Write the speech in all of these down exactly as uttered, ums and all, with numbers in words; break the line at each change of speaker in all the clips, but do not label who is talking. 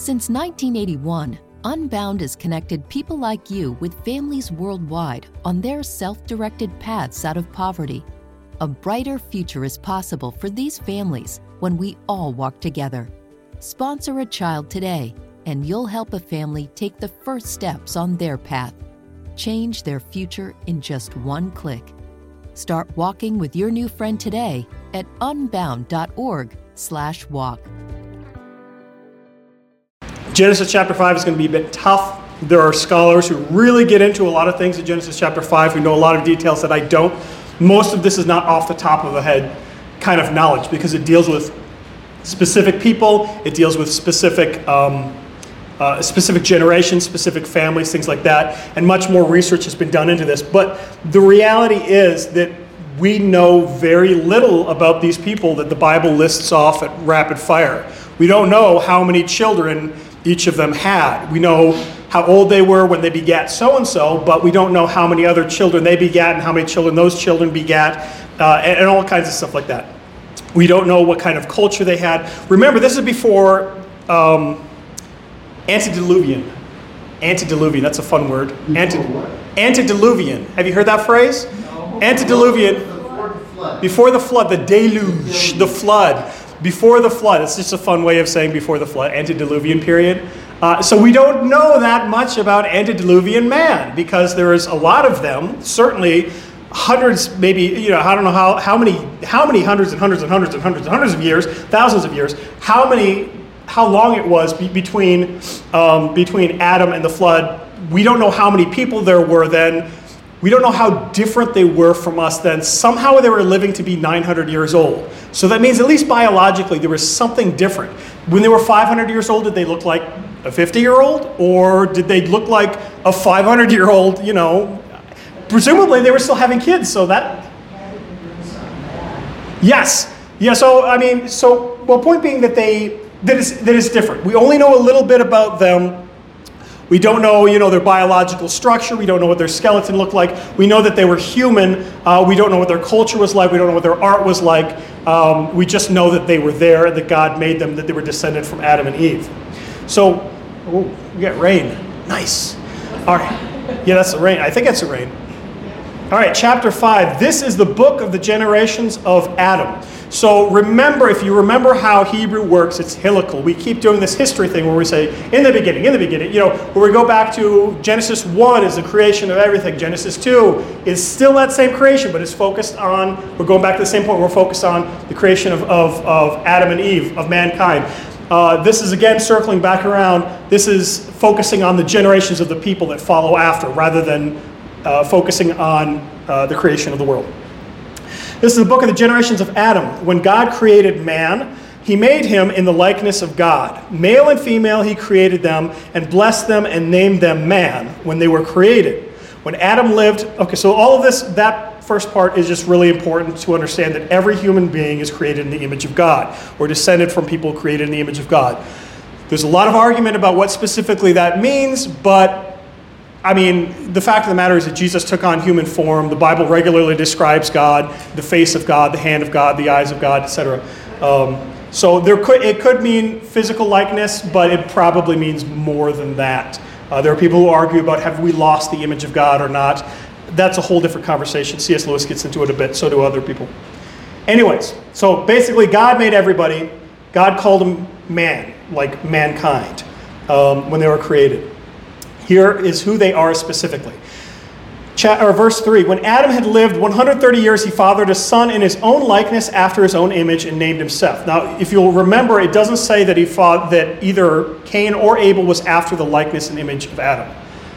Since nineteen eighty-one, Unbound has connected people like you with families worldwide on their self-directed paths out of poverty. A brighter future is possible for these families when we all walk together. Sponsor a child today, and you'll help a family take the first steps on their path. Change their future in just one click. Start walking with your new friend today at unbound.org slash walk.
Genesis chapter five is going to be a bit tough. There are scholars who really get into a lot of things in Genesis chapter five who know a lot of details that I don't. Most of this is not off the top of the head kind of knowledge because it deals with specific people, it deals with specific um, uh, specific generations, specific families, things like that, and much more research has been done into this. But the reality is that we know very little about these people that the Bible lists off at rapid fire. We don't know how many children each of them had. We know how old they were when they begat so-and-so, but we don't know how many other children they begat and how many children those children begat, uh, and, and all kinds of stuff like that. We don't know what kind of culture they had. Remember, this is before um, antediluvian. Antediluvian, that's a fun word. Ante- antediluvian. Have you heard that phrase? No. Antediluvian. Before the flood. Before the flood, the deluge, the flood. Before the flood. It's just a fun way of saying before the flood. Antediluvian period. Uh, so we don't know that much about antediluvian man because there is a lot of them, certainly hundreds, maybe, you know, I don't know how, how many how many hundreds and hundreds and hundreds and hundreds and hundreds of years, thousands of years, how many, how long it was be, between um, between Adam and the flood. We don't know how many people there were then. We don't know how different they were from us then. Somehow they were living to be nine hundred years old. So that means at least biologically there was something different. When they were five hundred years old, did they look like a fifty-year-old? Or did they look like a five hundred-year-old, you know? Presumably they were still having kids, so that... Yes. Yeah, so, I mean, so, well, point being that they, that is, that is different. We only know a little bit about them. We don't know, you know, their biological structure. We don't know what their skeleton looked like. We know that they were human. Uh, we don't know what their culture was like. We don't know what their art was like. Um, we just know that they were there, that God made them, that they were descended from Adam and Eve. So, oh, we got rain. Nice. All right. Yeah, that's the rain. I think that's the rain. All right, chapter five. This is the book of the generations of Adam. So remember, if you remember how Hebrew works, it's helical. We keep doing this history thing where we say, in the beginning, in the beginning. You know, where we go back to Genesis one is the creation of everything. Genesis two is still that same creation, but it's focused on, we're going back to the same point, we're focused on the creation of, of, of Adam and Eve, of mankind. Uh, this is, again, circling back around. This is focusing on the generations of the people that follow after, rather than uh, focusing on uh, the creation of the world. This is the book of the generations of Adam. When God created man, he made him in the likeness of God. Male and female, he created them and blessed them and named them man when they were created. When Adam lived, okay, so all of this, that first part is just really important to understand that every human being is created in the image of God, or descended from people created in the image of God. There's a lot of argument about what specifically that means, but I mean, the fact of the matter is that Jesus took on human form. The Bible regularly describes God, the face of God, the hand of God, the eyes of God, et cetera. Um, so there could it could mean physical likeness, but it probably means more than that. Uh, there are people who argue about have we lost the image of God or not. That's a whole different conversation. C S Lewis gets into it a bit, so do other people. Anyways, so basically God made everybody. God called them man, like mankind, um, when they were created. Here is who they are specifically. Cha- or verse three, when Adam had lived one hundred thirty years, he fathered a son in his own likeness after his own image and named him Seth. Now, if you'll remember, it doesn't say that he fought, that either Cain or Abel was after the likeness and image of Adam.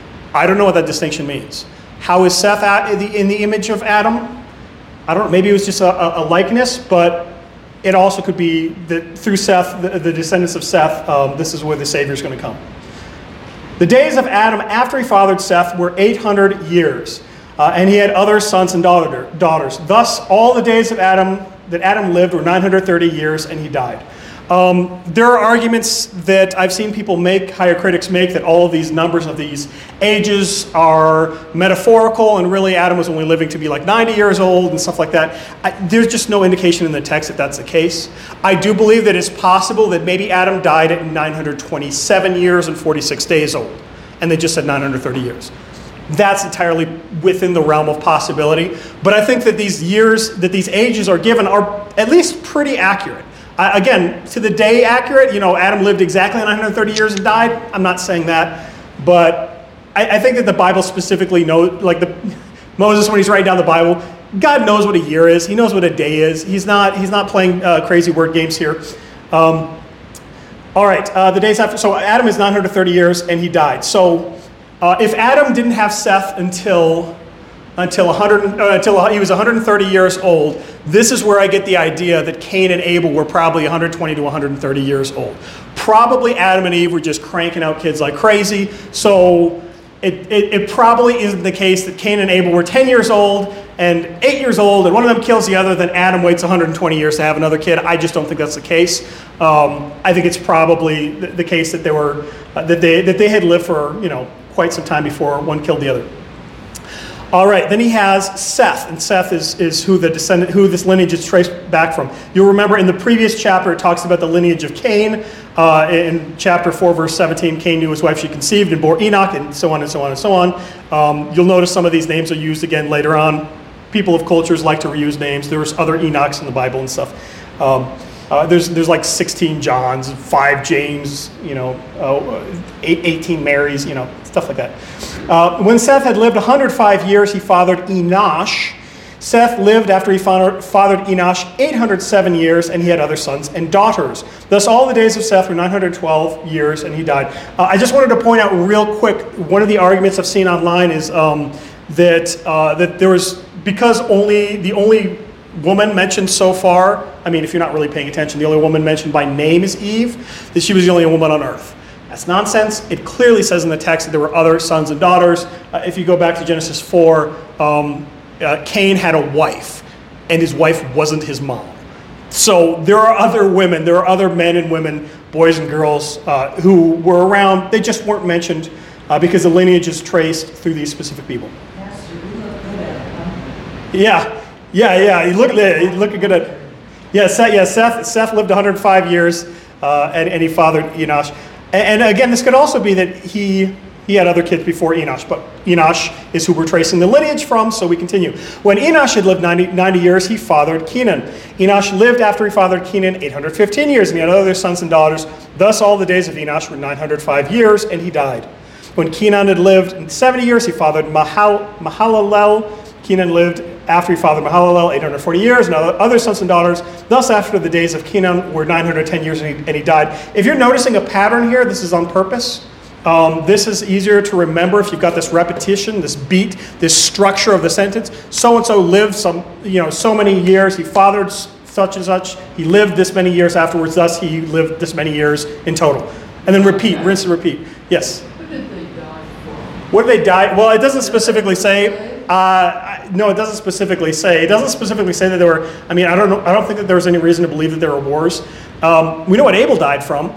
I don't know what that distinction means. How is Seth at, in, the, in the image of Adam? I don't know. Maybe it was just a, a likeness, but it also could be that through Seth, the, the descendants of Seth, um, this is where the Savior is going to come. The days of Adam after he fathered Seth were eight hundred years, uh, and he had other sons and daughter, daughters. Thus, all the days of Adam that Adam lived were nine hundred thirty years, and he died. Um, there are arguments that I've seen people make, higher critics make, that all of these numbers of these ages are metaphorical and really Adam was only living to be like ninety years old and stuff like that. I, there's just no indication in the text that that's the case. I do believe that it's possible that maybe Adam died at nine hundred twenty-seven years and forty-six days old, and they just said nine hundred thirty years. That's entirely within the realm of possibility. But I think that these years, that these ages are given are at least pretty accurate. Uh, again, to the day accurate, you know, Adam lived exactly nine hundred thirty years and died. I'm not saying that. But I, I think that the Bible specifically knows, like the Moses, when he's writing down the Bible, God knows what a year is. He knows what a day is. He's not, he's not playing uh, crazy word games here. Um, all right, uh, the days after, so Adam is nine hundred thirty years and he died. So uh, if Adam didn't have Seth until until one hundred, uh, until he was one hundred thirty years old, this is where I get the idea that Cain and Abel were probably one hundred twenty to one hundred thirty years old. Probably Adam and Eve were just cranking out kids like crazy. So it, it, it probably isn't the case that Cain and Abel were ten years old and eight years old, and one of them kills the other, then Adam waits one hundred twenty years to have another kid. I just don't think that's the case. Um, I think it's probably the, the case that they were uh, that they that they had lived for, you know, quite some time before one killed the other. All right, then he has Seth, and Seth is, is who the descendant, who this lineage is traced back from. You'll remember in the previous chapter, it talks about the lineage of Cain. Uh, in chapter four, verse seventeen, Cain knew his wife, she conceived and bore Enoch, and so on and so on and so on. Um, you'll notice some of these names are used again later on. People of cultures like to reuse names. There's other Enochs in the Bible and stuff. Um, uh, there's there's like sixteen Johns, five James, you know, uh, eight, eighteen Marys, you know, stuff like that. Uh, when Seth had lived one hundred five years, he fathered Enosh. Seth lived after he fathered Enosh eight hundred seven years, and he had other sons and daughters. Thus all the days of Seth were nine hundred twelve years, and he died. Uh, I just wanted to point out real quick, one of the arguments I've seen online is um, that uh, that there was, because only the only woman mentioned so far, I mean, if you're not really paying attention, the only woman mentioned by name is Eve, that she was the only woman on earth. That's nonsense. It clearly says in the text that there were other sons and daughters. Uh, if you go back to Genesis four, um, uh, Cain had a wife, and his wife wasn't his mom. So there are other women, there are other men and women, boys and girls, uh, who were around. They just weren't mentioned uh, because the lineage is traced through these specific people. Yeah, yeah, yeah. You look at it. You look good at. Yeah, Seth. Yeah, Seth. Seth lived one hundred five years, uh, and, and he fathered Enosh. And, and again, this could also be that he he had other kids before Enosh, but Enosh is who we're tracing the lineage from. So we continue. When Enosh had lived ninety, ninety years, he fathered Kenan. Enosh lived after he fathered Kenan eight hundred fifteen years, and he had other sons and daughters. Thus, all the days of Enosh were nine hundred five years, and he died. When Kenan had lived seventy years, he fathered Mahal, Mahalalel. Kenan lived after he fathered Mahalalel eight hundred forty years, and other sons and daughters. Thus, after the days of Kenan were nine hundred ten years, and he, and he died. If you're noticing a pattern here, this is on purpose. Um, this is easier to remember if you've got this repetition, this beat, this structure of the sentence. So-and-so lived some, you know, so many years. He fathered such and such. He lived this many years afterwards. Thus, he lived this many years in total. And then repeat, rinse and repeat. Yes?
What did they die for?
What did they die? Well, it doesn't specifically say. Uh, no, it doesn't specifically say. It doesn't specifically say that there were. I mean, I don't know. I don't think that there was any reason to believe that there were wars. Um, we know what Abel died from,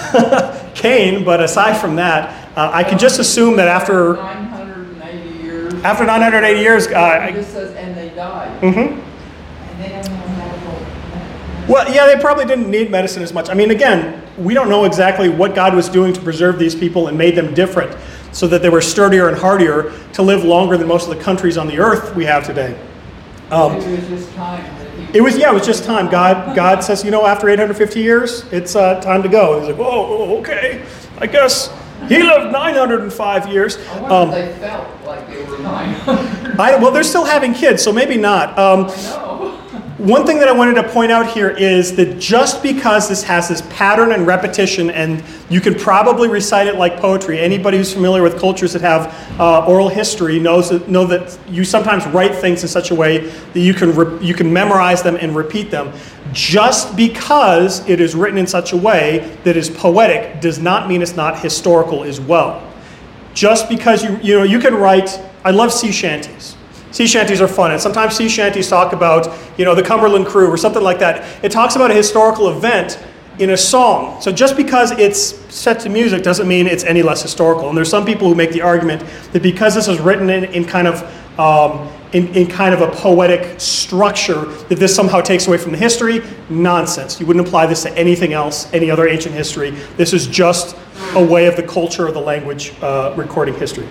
Cain. But aside from that, uh, I can just assume that after
nine hundred eighty years.
After nine hundred eighty years, uh,
it just says, and they died.
Mm-hmm.
And they don't know how to.
Well, yeah, they probably didn't need medicine as much. I mean, again, we don't know exactly what God was doing to preserve these people and made them different, so that they were sturdier and hardier to live longer than most of the countries on the earth we have today. Um,
it was just time. That
it was, yeah, it was just time. God God says, you know, after eight hundred fifty years, it's uh, time to go. He's like, oh, okay, I guess he lived nine hundred five years.
I wonder
Um,
if they felt like they were nine hundred.
I, well, they're still having kids, so maybe not. Um,
No.
One thing that I wanted to point out here is that just because this has this pattern and repetition, and you can probably recite it like poetry, anybody who's familiar with cultures that have uh, oral history knows that, know that you sometimes write things in such a way that you can re- you can memorize them and repeat them. Just because it is written in such a way that is poetic does not mean it's not historical as well. Just because you you know you can write. I love sea shanties. Sea shanties are fun, and sometimes sea shanties talk about, you know, the Cumberland crew or something like that. It talks about a historical event, in a song. So just because it's set to music doesn't mean it's any less historical. And there's some people who make the argument that because this was written in, in kind of um, in, in kind of a poetic structure, that this somehow takes away from the history. Nonsense. You wouldn't apply this to anything else, any other ancient history. This is just a way of the culture or the language uh, recording history.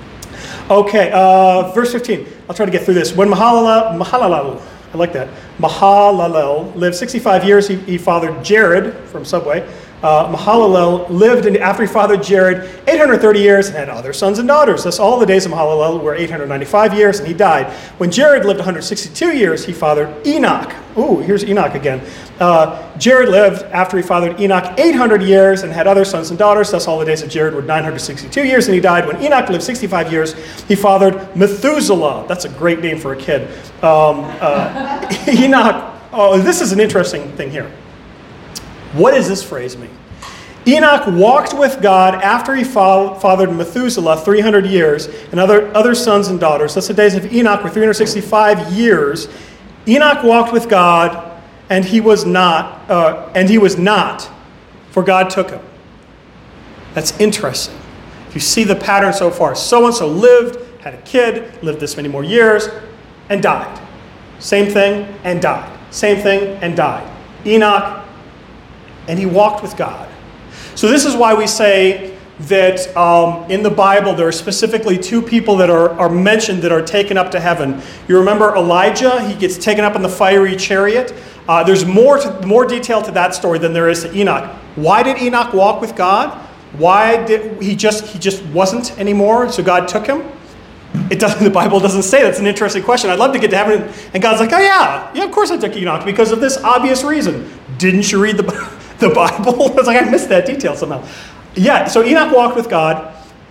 Okay, uh, verse fifteen. I'll try to get through this. When Mahalalel, Mahalalel I like that, Mahalalel lived sixty-five years, he, he fathered Jared from Subway. Uh, Mahalalel lived in, after he fathered Jared eight hundred thirty years and had other sons and daughters. Thus all the days of Mahalalel were eight hundred ninety-five years, and he died. When Jared lived one hundred sixty-two years, he fathered Enoch. Ooh, here's Enoch again. Uh, Jared lived after he fathered Enoch eight hundred years and had other sons and daughters. Thus all the days of Jared were nine hundred sixty-two years, and he died. When Enoch lived sixty-five years, he fathered Methuselah. That's a great name for a kid. Um, uh, Enoch, oh, this is an interesting thing here. What does this phrase mean? Enoch walked with God after he fathered Methuselah three hundred years and other, other sons and daughters. Thus the days of Enoch were three hundred sixty-five years. Enoch walked with God, and he was not, uh, and he was not, for God took him. That's interesting. If you see the pattern so far, so-and-so lived, had a kid, lived this many more years, and died. Same thing, and died. Same thing, and died. Enoch, and he walked with God. So this is why we say that um, in the Bible there are specifically two people that are, are mentioned that are taken up to heaven. You remember Elijah? He gets taken up in the fiery chariot. Uh, there's more to, more detail to that story than there is to Enoch. Why did Enoch walk with God? Why did he just he just wasn't anymore? So God took him. It doesn't. The Bible doesn't say. That's an interesting question. I'd love to get to heaven, and God's like, oh yeah, yeah, of course I took Enoch because of this obvious reason. Didn't you read the the Bible? It's like I missed that detail somehow. Yeah. So Enoch walked with God.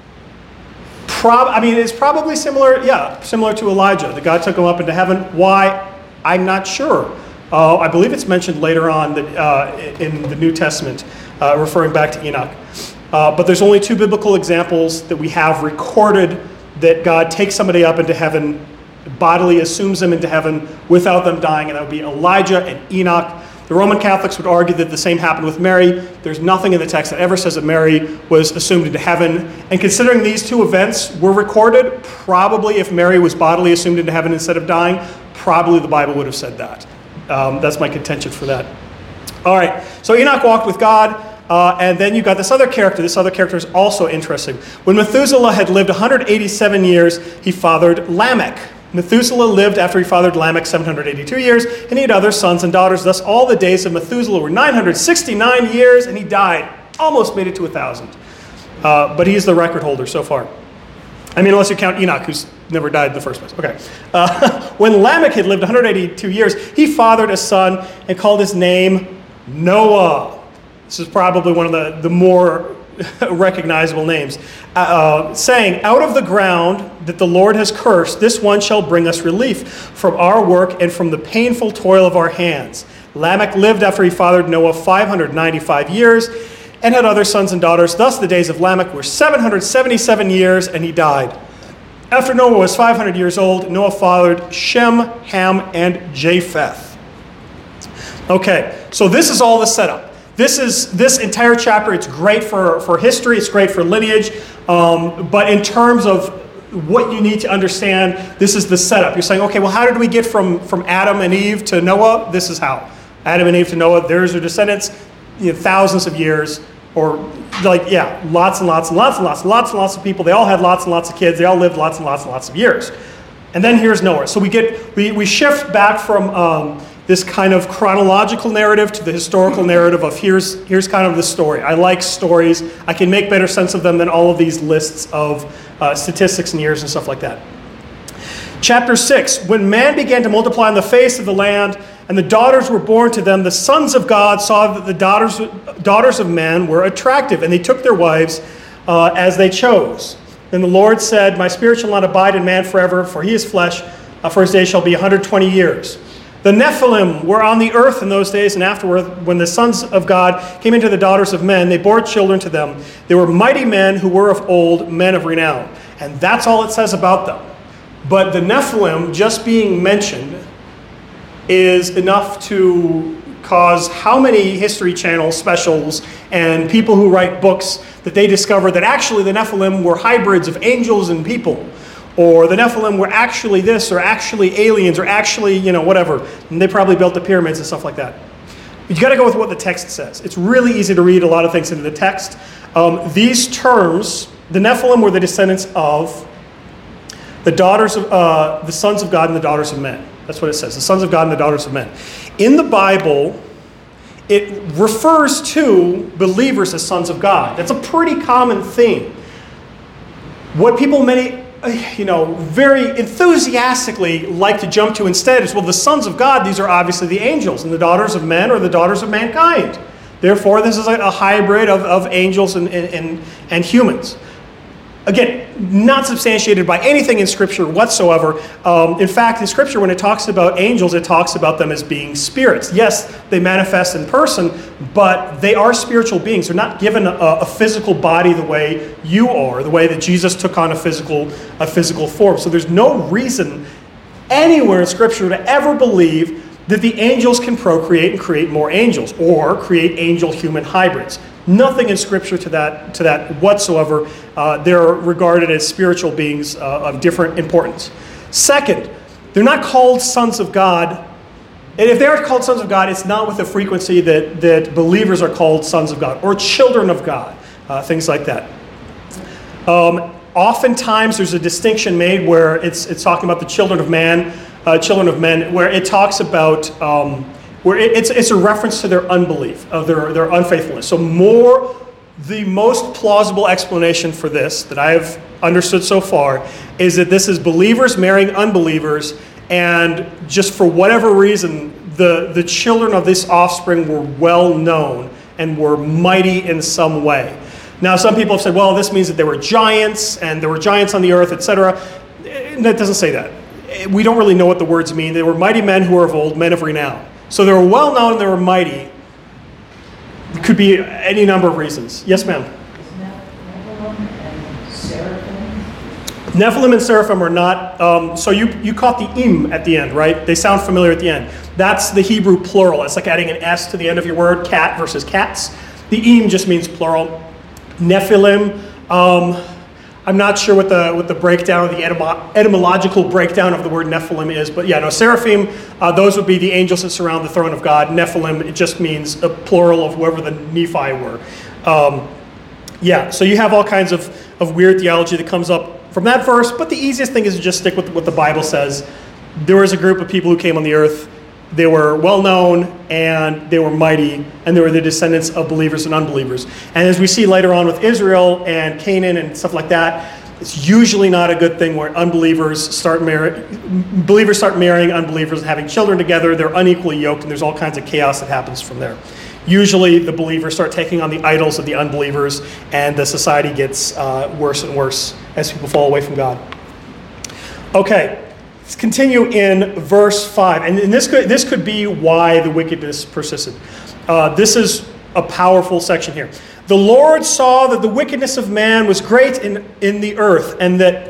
Prob. I mean, it's probably similar. Yeah, similar to Elijah. That God took him up into heaven. Why? I'm not sure. Uh, I believe it's mentioned later on that uh, in the New Testament, uh, referring back to Enoch. Uh, but there's only two biblical examples that we have recorded that God takes somebody up into heaven, bodily assumes them into heaven without them dying, and that would be Elijah and Enoch. The Roman Catholics would argue that the same happened with Mary. There's nothing in the text that ever says that Mary was assumed into heaven. And considering these two events were recorded, probably if Mary was bodily assumed into heaven instead of dying, probably the Bible would have said that. Um, that's my contention for that. All right, so Enoch walked with God. Uh, and then you've got this other character. This other character is also interesting. When Methuselah had lived one hundred eighty-seven years, he fathered Lamech. Methuselah lived after he fathered Lamech seven hundred eighty-two years, and he had other sons and daughters. Thus all the days of Methuselah were nine hundred sixty-nine years, and he died. Almost made it to one thousand. Uh, but he's the record holder so far. I mean, unless you count Enoch, who's never died in the first place. Okay. Uh, when Lamech had lived one hundred eighty-two years, he fathered a son and called his name Noah. This is probably one of the, the more recognizable names. Uh, saying, out of the ground that the Lord has cursed, this one shall bring us relief from our work and from the painful toil of our hands. Lamech lived after he fathered Noah five hundred ninety-five years and had other sons and daughters. Thus the days of Lamech were seven hundred seventy-seven years, and he died. After Noah was five hundred years old, Noah fathered Shem, Ham, and Japheth. Okay, so this is all the setup. This is this entire chapter. It's great for, for history. It's great for lineage. Um, but in terms of what you need to understand, this is the setup. You're saying, okay, well, how did we get from, from Adam and Eve to Noah? This is how. Adam and Eve to Noah. There's their descendants, you know, thousands of years, or like, yeah, lots and lots and lots and lots and lots and lots of people. They all had lots and lots of kids. They all lived lots and lots and lots of years. And then here's Noah. So we get we, we shift back from um, this kind of chronological narrative to the historical narrative of here's here's kind of the story. I like stories. I can make better sense of them than all of these lists of uh, statistics and years and stuff like that. Chapter six, when man began to multiply on the face of the land, and the daughters were born to them, the sons of God saw that the daughters daughters of man were attractive, and they took their wives uh, as they chose. Then the Lord said, my spirit shall not abide in man forever, for he is flesh, uh, for his days shall be one hundred twenty years. The Nephilim were on the earth in those days, and afterward, when the sons of God came into the daughters of men, they bore children to them. They were mighty men who were of old, men of renown. And that's all it says about them. But the Nephilim just being mentioned is enough to cause how many History Channel specials and people who write books that they discover that actually the Nephilim were hybrids of angels and people, or the Nephilim were actually this, or actually aliens, or actually, you know, whatever. And they probably built the pyramids and stuff like that. But you got to go with what the text says. It's really easy to read a lot of things into the text. Um, these terms, the Nephilim were the descendants of the daughters of uh, the sons of God and the daughters of men. That's what it says, the sons of God and the daughters of men. In the Bible, it refers to believers as sons of God. That's a pretty common theme. What people many, you know, very enthusiastically like to jump to instead is, well, the sons of God, these are obviously the angels, and the daughters of men are the daughters of mankind. Therefore, this is a, a hybrid of, of angels and, and, and humans. Again, not substantiated by anything in Scripture whatsoever. Um, in fact, in Scripture, when it talks about angels, it talks about them as being spirits. Yes, they manifest in person, but they are spiritual beings. They're not given a, a physical body the way you are, the way that Jesus took on a physical, a physical form. So there's no reason anywhere in Scripture to ever believe that the angels can procreate and create more angels, or create angel-human hybrids. Nothing in Scripture to that to that whatsoever. Uh, they're regarded as spiritual beings uh, of different importance. Second, they're not called sons of God. And if they are called sons of God, it's not with the frequency that, that believers are called sons of God, or children of God, uh, things like that. Um, oftentimes there's a distinction made where it's it's talking about the children of man, uh, children of men, where it talks about um, where it, it's it's a reference to their unbelief, of their their unfaithfulness. So more, the most plausible explanation for this that I have understood so far is that this is believers marrying unbelievers, and just for whatever reason, the the children of this offspring were well known and were mighty in some way. Now, some people have said, well, this means that there were giants, and there were giants on the earth, et cetera. That doesn't say that. We don't really know what the words mean. They were mighty men who were of old, men of renown. So they were well known and they were mighty. It could be any number of reasons. Yes, ma'am?
Isn't that Nephilim and Seraphim?
Nephilim and Seraphim are not, um, so you, you caught the im at the end, right? They sound familiar at the end. That's the Hebrew plural. It's like adding an S to the end of your word, cat versus cats. The im just means plural. Nephilim, um, I'm not sure what the what the breakdown, the etymo- etymological breakdown of the word Nephilim is, but yeah, no, Seraphim, uh, those would be the angels that surround the throne of God. Nephilim, it just means a plural of whoever the Nephi were. Um, yeah, so you have all kinds of, of weird theology that comes up from that verse, but the easiest thing is to just stick with what the Bible says. There was a group of people who came on the earth. They were well known, and they were mighty, and they were the descendants of believers and unbelievers. And as we see later on with Israel and Canaan and stuff like that, it's usually not a good thing where unbelievers start marrying, believers start marrying unbelievers and having children together. They're unequally yoked, and there's all kinds of chaos that happens from there. Usually the believers start taking on the idols of the unbelievers, and the society gets uh, worse and worse as people fall away from God. Okay. Let's continue in verse five. And this could, this could be why the wickedness persisted. Uh, this is a powerful section here. The Lord saw that the wickedness of man was great in, in the earth, and that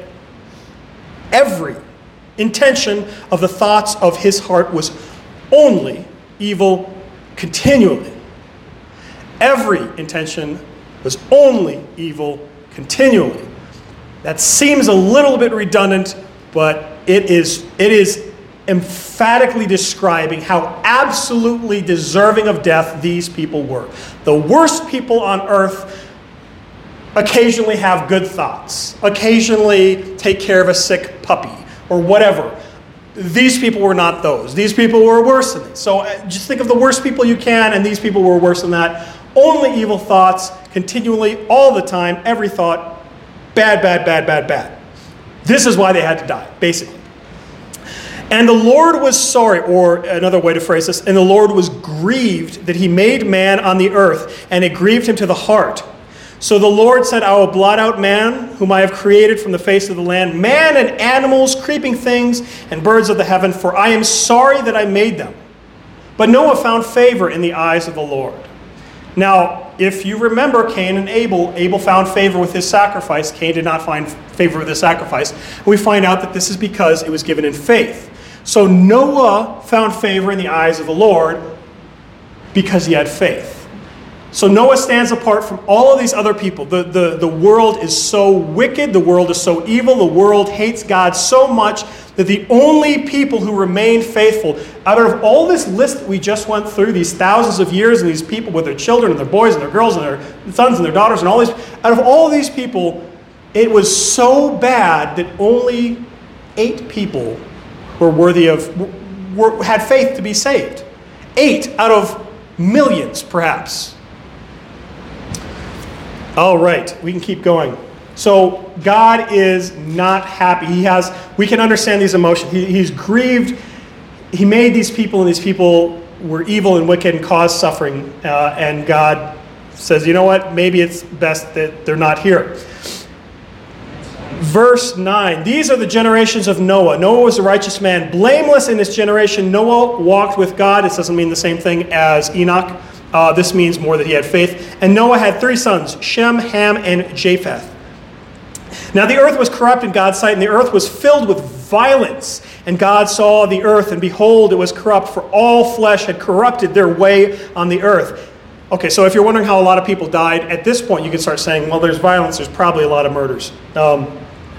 every intention of the thoughts of his heart was only evil continually. Every intention was only evil continually. That seems a little bit redundant, but it is it is emphatically describing how absolutely deserving of death these people were. The worst people on earth occasionally have good thoughts, occasionally take care of a sick puppy or whatever. These people were not those. These people were worse than this. So just think of the worst people you can, and these people were worse than that. Only evil thoughts, continually, all the time, every thought, bad, bad, bad, bad, bad. This is why they had to die, basically. And the Lord was sorry, or another way to phrase this, and the Lord was grieved that he made man on the earth, and it grieved him to the heart. So the Lord said, I will blot out man, whom I have created from the face of the land, man and animals, creeping things, and birds of the heaven, for I am sorry that I made them. But Noah found favor in the eyes of the Lord. Now, if you remember Cain and Abel, Abel found favor with his sacrifice. Cain did not find favor with his sacrifice. We find out that this is because it was given in faith. So Noah found favor in the eyes of the Lord. because he had faith. So Noah stands apart from all of these other people. The, the, the world is so wicked, the world is so evil, the world hates God so much that the only people who remained faithful, out of all this list that we just went through, these thousands of years, and these people with their children and their boys and their girls and their sons and their daughters and all these, out of all of these people, it was so bad that only eight people were worthy of, were, had faith to be saved. Eight out of millions, perhaps. All right, we can keep going. So God is not happy. He has, we can understand these emotions. He, he's grieved. He made these people, and these people were evil and wicked and caused suffering. Uh, and God says, you know what? Maybe it's best that they're not here. Verse nine, these are the generations of Noah. Noah was a righteous man, blameless in his generation. Noah walked with God. This doesn't mean the same thing as Enoch. Uh, this means more that he had faith. And Noah had three sons, Shem, Ham, and Japheth. Now the earth was corrupt in God's sight, and the earth was filled with violence. And God saw the earth, and behold, it was corrupt, for all flesh had corrupted their way on the earth. Okay, so if you're wondering how a lot of people died, at this point you can start saying, well, there's violence, there's probably a lot of murders. Um,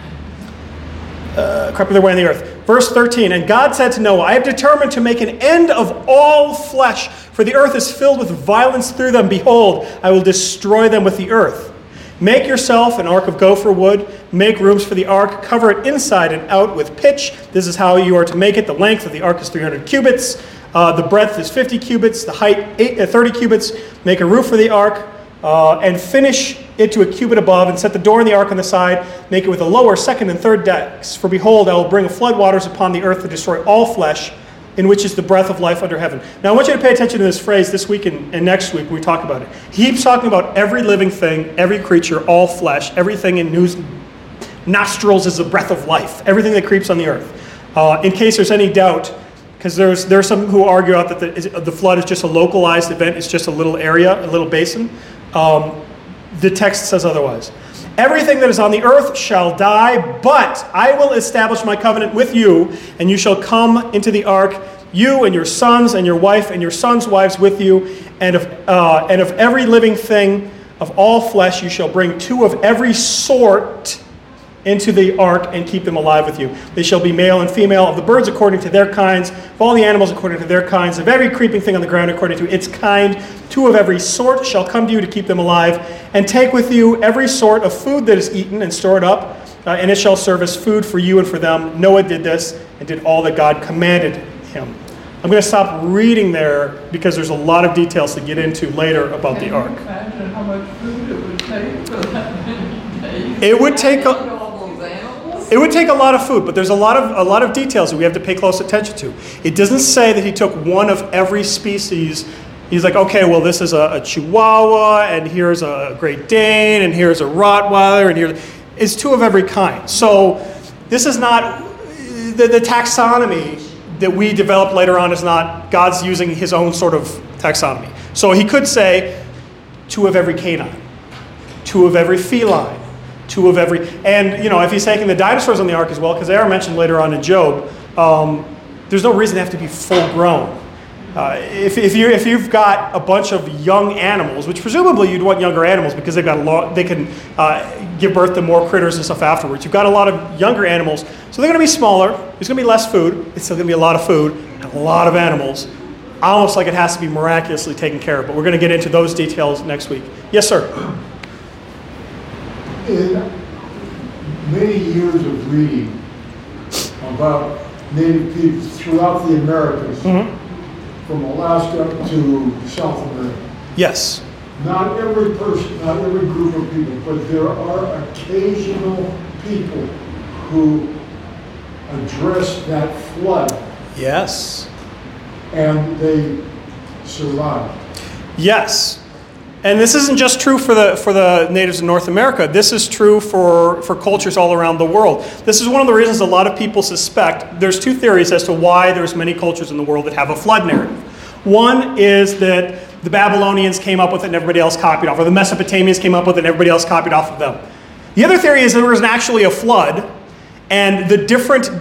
uh, corrupted their way on the earth. Verse thirteen, and God said to Noah, I have determined to make an end of all flesh, for the earth is filled with violence through them. Behold, I will destroy them with the earth. Make yourself an ark of gopher wood. Make rooms for the ark. Cover it inside and out with pitch. This is how you are to make it. The length of the ark is three hundred cubits. Uh, the breadth is fifty cubits. The height, eight, uh, thirty cubits. Make a roof for the ark. Uh, and finish it to a cubit above, and set the door in the ark on the side. Make it with a lower, second, and third decks. For behold, I will bring flood waters upon the earth to destroy all flesh, in which is the breath of life under heaven. Now I want you to pay attention to this phrase this week and, and next week when we talk about it. He keeps talking about every living thing, every creature, all flesh, everything in whose nostrils is the breath of life, everything that creeps on the earth. Uh, in case there's any doubt, because there's there's some who argue out that the, the flood is just a localized event, it's just a little area, a little basin. Um, the text says otherwise. Everything that is on the earth shall die, but I will establish my covenant with you, and you shall come into the ark, you and your sons and your wife and your sons' wives with you, and of uh, and of every living thing of all flesh you shall bring two of every sort into the ark and keep them alive with you. They shall be male and female, of the birds according to their kinds, of all the animals according to their kinds, of every creeping thing on the ground according to its kind. Two of every sort shall come to you to keep them alive. And take with you every sort of food that is eaten and store it up, uh, and it shall serve as food for you and for them. Noah did this and did all that God commanded him. I'm going to stop reading there because there's a lot of details to get into later about the ark.
Can you imagine how much food it would take for that many days?
It would take a... It would take a lot of food, but there's a lot of a lot of details that we have to pay close attention to. It doesn't say that he took one of every species. He's like, okay, well, this is a, a Chihuahua, and here's a Great Dane, and here's a Rottweiler, and here is two of every kind. So this is not the, the taxonomy that we developed later on is not God's using his own sort of taxonomy. So he could say two of every canine, two of every feline. Two of every, and you know, if he's taking the dinosaurs on the ark as well, because they are mentioned later on in Job, um, there's no reason they have to be full grown. Uh, if, if you if you've got a bunch of young animals, which presumably you'd want younger animals because they've got a lot, they can uh, give birth to more critters and stuff afterwards. You've got a lot of younger animals, so they're going to be smaller. There's going to be less food. It's still going to be a lot of food and a lot of animals. Almost like it has to be miraculously taken care of. But we're going to get into those details next week. Yes, sir.
In many years of reading about Native people throughout the Americas, mm-hmm. from Alaska to South America.
Yes.
Not every person, not every group of people, but there are occasional people who address that flood.
Yes.
And they survive.
Yes. And this isn't just true for the for the natives in North America. This is true for, for cultures all around the world. This is one of the reasons a lot of people suspect. There's two theories as to why there's many cultures in the world that have a flood narrative. One is that the Babylonians came up with it and everybody else copied off, or the Mesopotamians came up with it and everybody else copied off of them. The other theory is there was actually a flood, and the different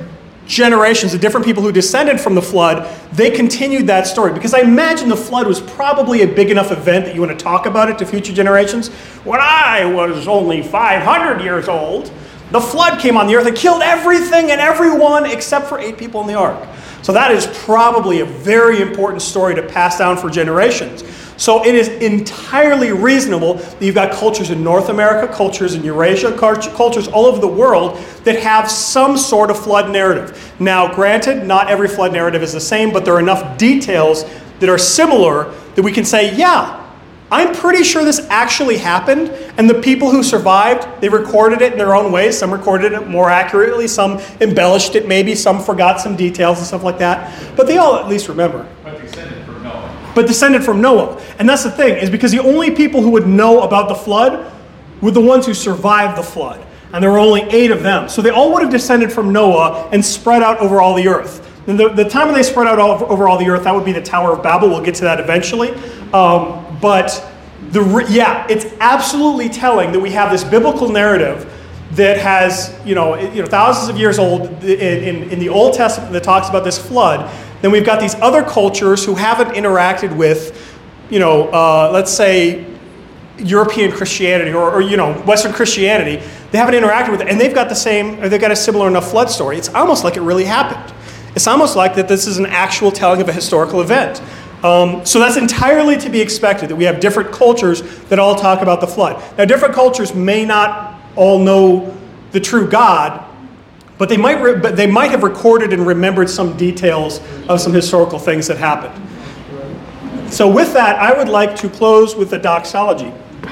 generations, the different people who descended from the flood, they continued that story. Because I imagine the flood was probably a big enough event that you want to talk about it to future generations. When I was only five hundred years old, the flood came on the earth and killed everything and everyone except for eight people in the ark. So that is probably a very important story to pass down for generations. So it is entirely reasonable that you've got cultures in North America, cultures in Eurasia, cultures all over the world that have some sort of flood narrative. Now, granted, not every flood narrative is the same, but there are enough details that are similar that we can say, yeah, I'm pretty sure this actually happened, and the people who survived, they recorded it in their own ways. Some recorded it more accurately, some embellished it maybe, some forgot some details and stuff like that. But they all at least remember.
But descended from Noah.
But descended from Noah. And that's the thing, is because the only people who would know about the flood were the ones who survived the flood. And there were only eight of them. So they all would have descended from Noah and spread out over all the earth. And the, the time when they spread out all, over all the earth, that would be the Tower of Babel. We'll get to that eventually. Um, But, the yeah, it's absolutely telling that we have this biblical narrative that has, you know, you know thousands of years old in, in, in the Old Testament that talks about this flood. Then we've got these other cultures who haven't interacted with, you know, uh, let's say European Christianity or, or, you know, Western Christianity. They haven't interacted with it, and they've got the same, or they've got a similar enough flood story. It's almost like it really happened. It's almost like that this is an actual telling of a historical event. Um, so that's entirely to be expected, that we have different cultures that all talk about the flood. Now, different cultures may not all know the true God, but they might, re- but they might have recorded and remembered some details of some historical things that happened. So with that, I would like to close with a doxology.